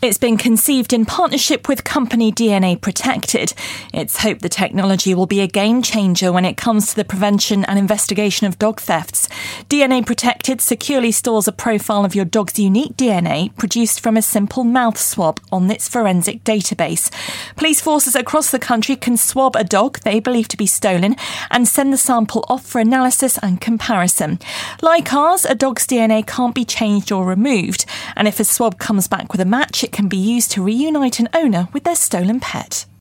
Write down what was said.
It's been conceived in partnership with company DNA Protected. It's hoped the technology will be a game changer when it comes to the prevention and investigation of dog thefts. DNA Protected securely stores a profile of your dog's unique DNA produced from a simple mouth swab on its forensic database. Police forces across the country can swab a dog they believe to be stolen and send the sample off for analysis and comparison. Like ours, a dog's DNA can't be changed or removed, and if a swab comes back with a match, it can be used to reunite an owner with their stolen pet.